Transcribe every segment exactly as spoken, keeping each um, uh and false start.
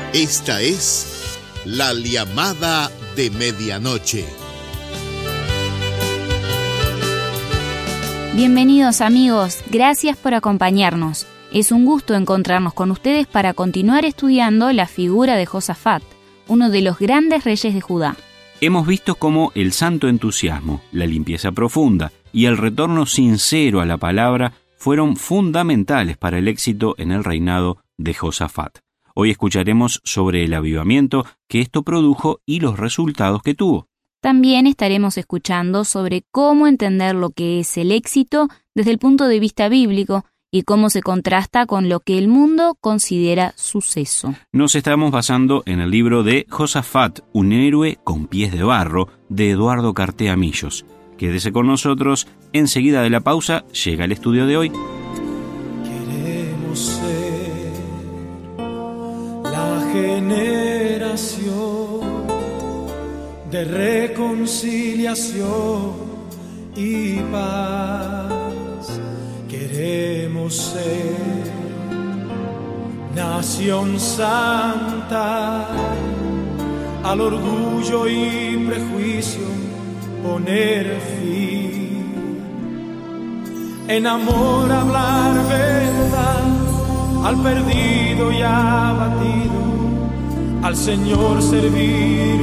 Esta es la llamada de medianoche. Bienvenidos amigos, gracias por acompañarnos. Es un gusto encontrarnos con ustedes para continuar estudiando la figura de Josafat, uno de los grandes reyes de Judá. Hemos visto cómo el santo entusiasmo, la limpieza profunda y el retorno sincero a la palabra fueron fundamentales para el éxito en el reinado de Josafat. Hoy escucharemos sobre el avivamiento que esto produjo y los resultados que tuvo. También estaremos escuchando sobre cómo entender lo que es el éxito desde el punto de vista bíblico y cómo se contrasta con lo que el mundo considera suceso. Nos estamos basando en el libro de Josafat, un héroe con pies de barro, de Eduardo Cartea Millos. Quédese con nosotros, enseguida de la pausa llega el estudio de hoy. Queremos ser la generación de reconciliación y paz. Queremos ser nación santa, al orgullo y prejuicio poner fin, en amor hablar verdad, al perdido y abatido, al Señor servir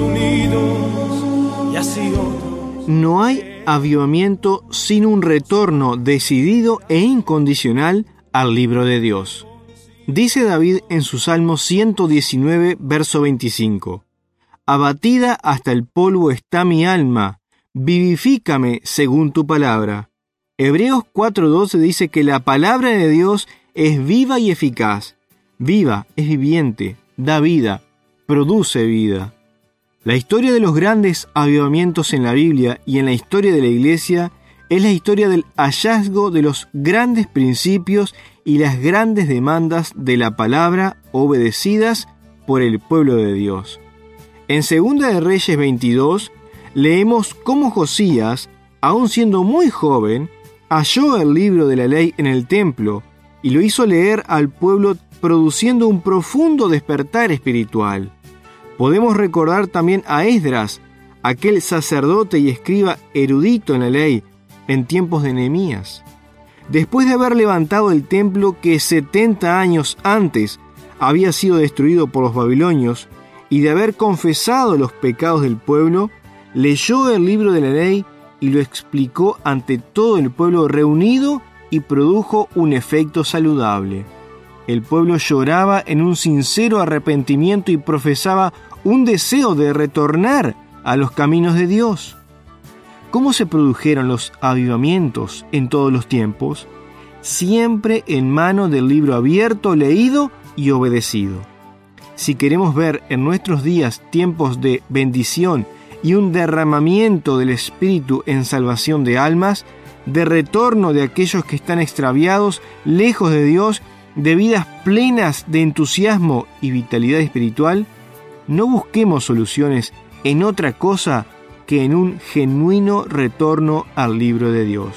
unidos y así otros. No hay avivamiento sin un retorno decidido e incondicional al libro de Dios. Dice David en su Salmo ciento diecinueve, verso veinticinco: Abatida hasta el polvo está mi alma, vivifícame según tu palabra. Hebreos cuatro doce dice que la palabra de Dios es viva y eficaz. Viva es viviente, da vida, produce vida. La historia de los grandes avivamientos en la Biblia y en la historia de la Iglesia es la historia del hallazgo de los grandes principios y las grandes demandas de la palabra obedecidas por el pueblo de Dios. En Segunda de Reyes veintidós leemos cómo Josías, aun siendo muy joven, halló el libro de la ley en el templo y lo hizo leer al pueblo, produciendo un profundo despertar espiritual. Podemos recordar también a Esdras, aquel sacerdote y escriba erudito en la ley, en tiempos de Nehemías. Después de haber levantado el templo que setenta años antes había sido destruido por los babilonios y de haber confesado los pecados del pueblo, leyó el libro de la ley y lo explicó ante todo el pueblo reunido y produjo un efecto saludable. El pueblo lloraba en un sincero arrepentimiento y profesaba un deseo de retornar a los caminos de Dios. ¿Cómo se produjeron los avivamientos en todos los tiempos? Siempre en mano del libro abierto, leído y obedecido. Si queremos ver en nuestros días tiempos de bendición y un derramamiento del Espíritu en salvación de almas, de retorno de aquellos que están extraviados, lejos de Dios, de vidas plenas de entusiasmo y vitalidad espiritual, no busquemos soluciones en otra cosa que en un genuino retorno al libro de Dios.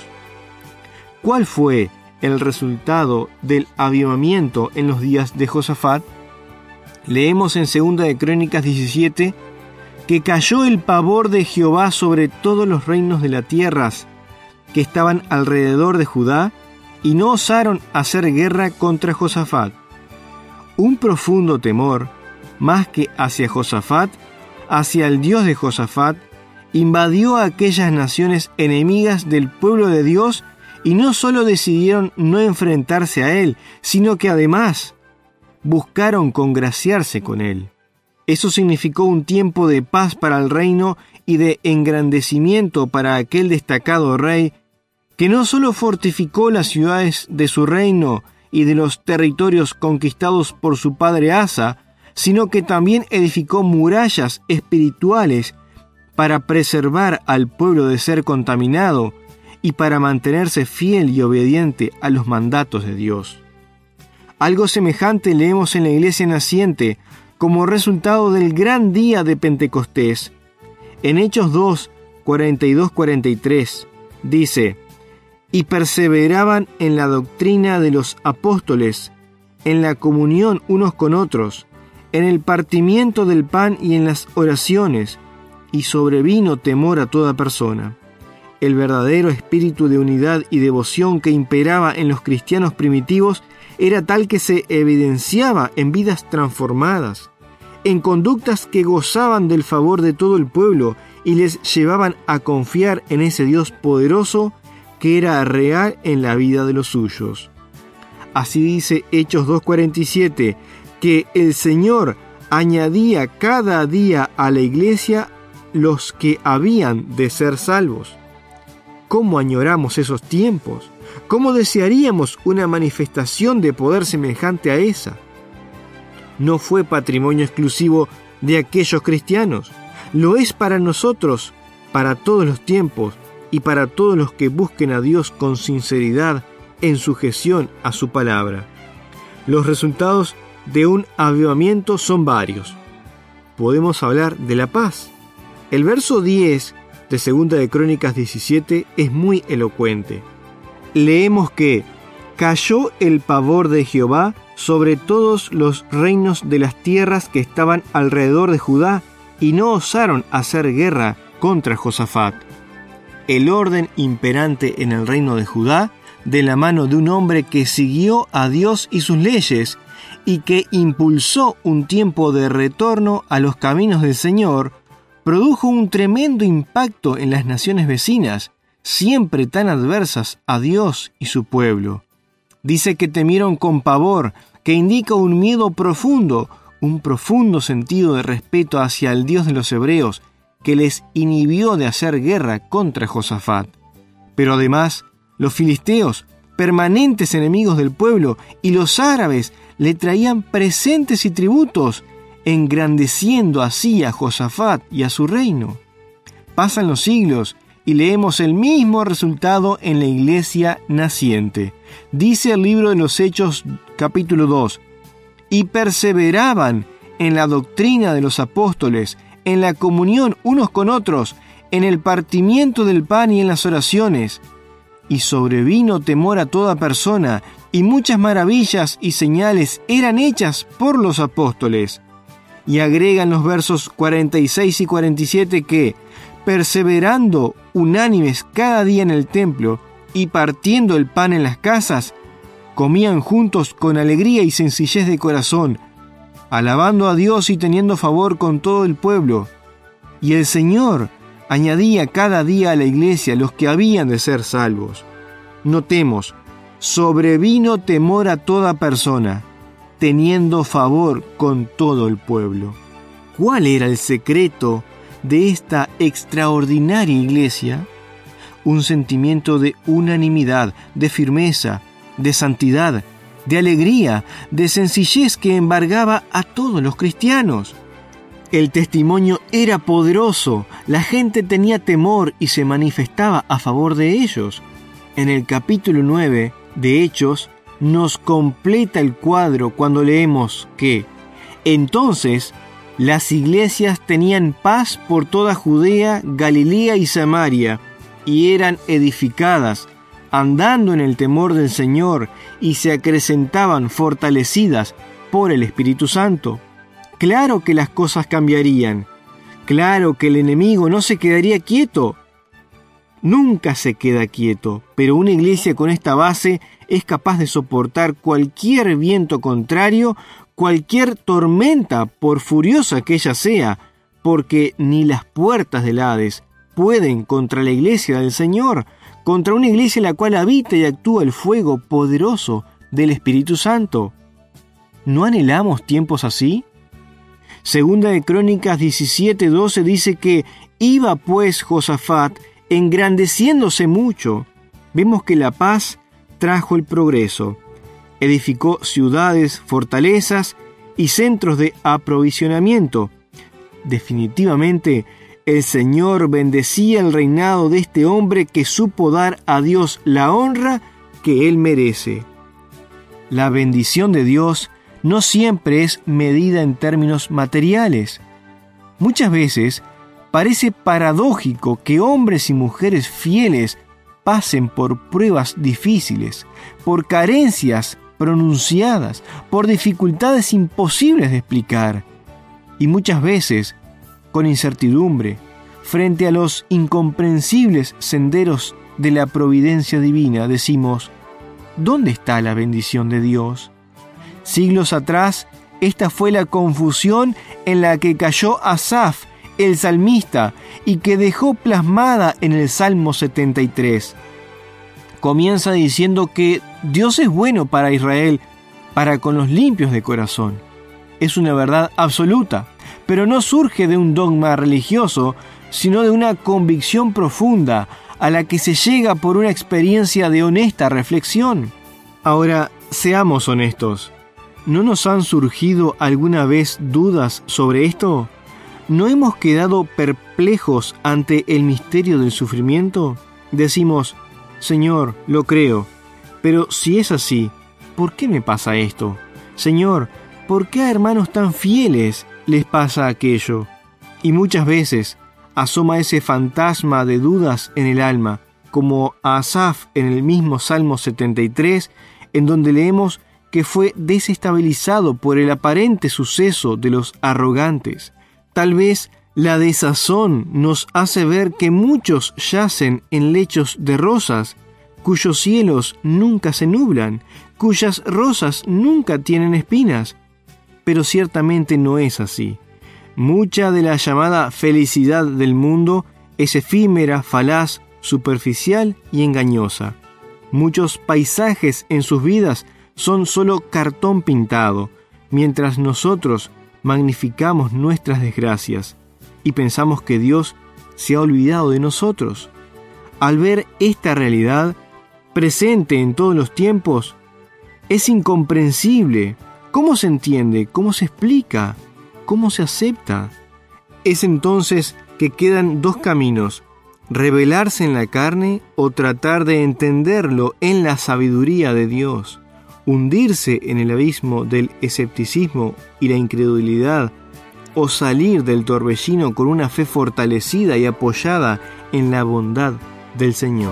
¿Cuál fue el resultado del avivamiento en los días de Josafat? Leemos en Segunda de Crónicas diecisiete que cayó el pavor de Jehová sobre todos los reinos de las tierras que estaban alrededor de Judá, y no osaron hacer guerra contra Josafat. Un profundo temor, más que hacia Josafat, hacia el Dios de Josafat, invadió a aquellas naciones enemigas del pueblo de Dios, y no solo decidieron no enfrentarse a él, sino que además buscaron congraciarse con él. Eso significó un tiempo de paz para el reino y de engrandecimiento para aquel destacado rey, que no solo fortificó las ciudades de su reino y de los territorios conquistados por su padre Asa, sino que también edificó murallas espirituales para preservar al pueblo de ser contaminado y para mantenerse fiel y obediente a los mandatos de Dios. Algo semejante leemos en la iglesia naciente como resultado del gran día de Pentecostés. En Hechos dos, cuarenta y dos a cuarenta y tres dice: y perseveraban en la doctrina de los apóstoles, en la comunión unos con otros, en el partimiento del pan y en las oraciones, y sobrevino temor a toda persona. El verdadero espíritu de unidad y devoción que imperaba en los cristianos primitivos era tal que se evidenciaba en vidas transformadas, en conductas que gozaban del favor de todo el pueblo y les llevaban a confiar en ese Dios poderoso que era real en la vida de los suyos. Así dice Hechos dos cuarenta y siete, que el Señor añadía cada día a la iglesia los que habían de ser salvos. ¿Cómo añoramos esos tiempos? ¿Cómo desearíamos una manifestación de poder semejante a esa? No fue patrimonio exclusivo de aquellos cristianos. Lo es para nosotros, para todos los tiempos y para todos los que busquen a Dios con sinceridad en sujeción a su palabra. Los resultados de un avivamiento son varios. Podemos hablar de la paz. El verso diez de Segunda de Crónicas diecisiete es muy elocuente. Leemos que cayó el pavor de Jehová sobre todos los reinos de las tierras que estaban alrededor de Judá y no osaron hacer guerra contra Josafat. El orden imperante en el reino de Judá, de la mano de un hombre que siguió a Dios y sus leyes y que impulsó un tiempo de retorno a los caminos del Señor, produjo un tremendo impacto en las naciones vecinas, siempre tan adversas a Dios y su pueblo. Dice que temieron con pavor, que indica un miedo profundo, un profundo sentido de respeto hacia el Dios de los hebreos, que les inhibió de hacer guerra contra Josafat. Pero además, los filisteos, permanentes enemigos del pueblo, y los árabes le traían presentes y tributos, engrandeciendo así a Josafat y a su reino. Pasan los siglos y leemos el mismo resultado en la iglesia naciente. Dice el libro de los Hechos, capítulo dos, y perseveraban en la doctrina de los apóstoles, en la comunión unos con otros, en el partimiento del pan y en las oraciones. Y sobrevino temor a toda persona, y muchas maravillas y señales eran hechas por los apóstoles. Y agregan los versos cuarenta y seis y cuarenta y siete que, perseverando unánimes cada día en el templo y partiendo el pan en las casas, comían juntos con alegría y sencillez de corazón, alabando a Dios y teniendo favor con todo el pueblo. Y el Señor añadía cada día a la iglesia los que habían de ser salvos. Notemos, sobrevino temor a toda persona, teniendo favor con todo el pueblo. ¿Cuál era el secreto de esta extraordinaria iglesia? Un sentimiento de unanimidad, de firmeza, de santidad, de alegría, de sencillez que embargaba a todos los cristianos. El testimonio era poderoso, la gente tenía temor y se manifestaba a favor de ellos. En el capítulo nueve de Hechos nos completa el cuadro cuando leemos que entonces las iglesias tenían paz por toda Judea, Galilea y Samaria, y eran edificadas, andando en el temor del Señor, y se acrecentaban fortalecidas por el Espíritu Santo. Claro que las cosas cambiarían. Claro que el enemigo no se quedaría quieto. Nunca se queda quieto, pero una iglesia con esta base es capaz de soportar cualquier viento contrario, cualquier tormenta, por furiosa que ella sea, porque ni las puertas del Hades pueden contra la iglesia del Señor, contra una iglesia en la cual habita y actúa el fuego poderoso del Espíritu Santo. ¿No anhelamos tiempos así? Segunda de Crónicas diecisiete doce dice que iba pues Josafat engrandeciéndose mucho. Vemos que la paz trajo el progreso. Edificó ciudades, fortalezas y centros de aprovisionamiento. Definitivamente, el Señor bendecía el reinado de este hombre que supo dar a Dios la honra que Él merece. La bendición de Dios no siempre es medida en términos materiales. Muchas veces parece paradójico que hombres y mujeres fieles pasen por pruebas difíciles, por carencias pronunciadas por dificultades imposibles de explicar. Y muchas veces, con incertidumbre, frente a los incomprensibles senderos de la providencia divina, decimos: ¿dónde está la bendición de Dios? Siglos atrás, esta fue la confusión en la que cayó Asaf, el salmista, y que dejó plasmada en el Salmo setenta y tres. Comienza diciendo que Dios es bueno para Israel, para con los limpios de corazón. Es una verdad absoluta, pero no surge de un dogma religioso, sino de una convicción profunda a la que se llega por una experiencia de honesta reflexión. Ahora, seamos honestos. ¿No nos han surgido alguna vez dudas sobre esto? ¿No hemos quedado perplejos ante el misterio del sufrimiento? Decimos: Señor, lo creo, pero si es así, ¿por qué me pasa esto? Señor, ¿por qué a hermanos tan fieles les pasa aquello? Y muchas veces asoma ese fantasma de dudas en el alma, como a Asaf en el mismo Salmo setenta y tres, en donde leemos que fue desestabilizado por el aparente suceso de los arrogantes. Tal vez la desazón nos hace ver que muchos yacen en lechos de rosas, cuyos cielos nunca se nublan, cuyas rosas nunca tienen espinas. Pero ciertamente no es así. Mucha de la llamada felicidad del mundo es efímera, falaz, superficial y engañosa. Muchos paisajes en sus vidas son solo cartón pintado, mientras nosotros magnificamos nuestras desgracias y pensamos que Dios se ha olvidado de nosotros. Al ver esta realidad, presente en todos los tiempos, es incomprensible. ¿Cómo se entiende? ¿Cómo se explica? ¿Cómo se acepta? Es entonces que quedan dos caminos: rebelarse en la carne o tratar de entenderlo en la sabiduría de Dios, hundirse en el abismo del escepticismo y la incredulidad, o salir del torbellino con una fe fortalecida y apoyada en la bondad del Señor.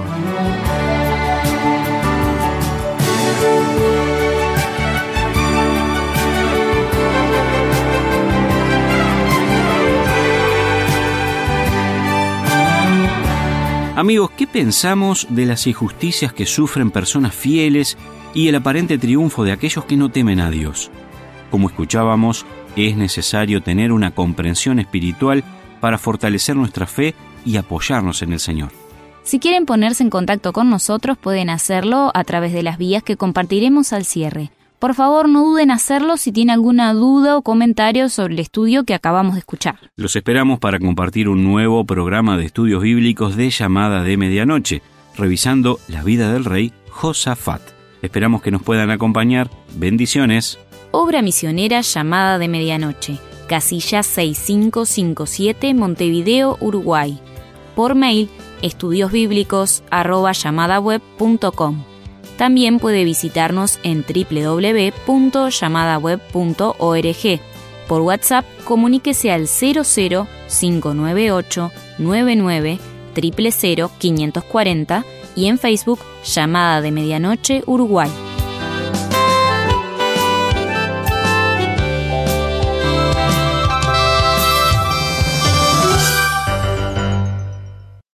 Amigos, ¿qué pensamos de las injusticias que sufren personas fieles y el aparente triunfo de aquellos que no temen a Dios? Como escuchábamos, es necesario tener una comprensión espiritual para fortalecer nuestra fe y apoyarnos en el Señor. Si quieren ponerse en contacto con nosotros, pueden hacerlo a través de las vías que compartiremos al cierre. Por favor, no duden en hacerlo si tienen alguna duda o comentario sobre el estudio que acabamos de escuchar. Los esperamos para compartir un nuevo programa de estudios bíblicos de Llamada de Medianoche, revisando la vida del rey Josafat. Esperamos que nos puedan acompañar. Bendiciones. Obra misionera Llamada de Medianoche, casilla seis cinco cinco siete, Montevideo, Uruguay. Por mail, estudiosbíblicos arroba llamadaweb punto com. También puede visitarnos en doble u doble u doble u punto llamadaweb punto org. Por WhatsApp, comuníquese al cero cero cinco nueve ocho nueve nueve cero cero cero cinco cuatro cero y en Facebook, Llamada de Medianoche, Uruguay.